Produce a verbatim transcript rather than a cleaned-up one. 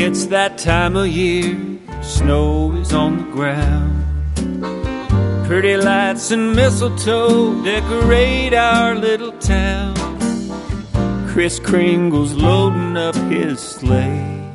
It's that time of year, snow is on the ground. Pretty lights and mistletoe decorate our little town. Kris Kringle's loading up his sleigh.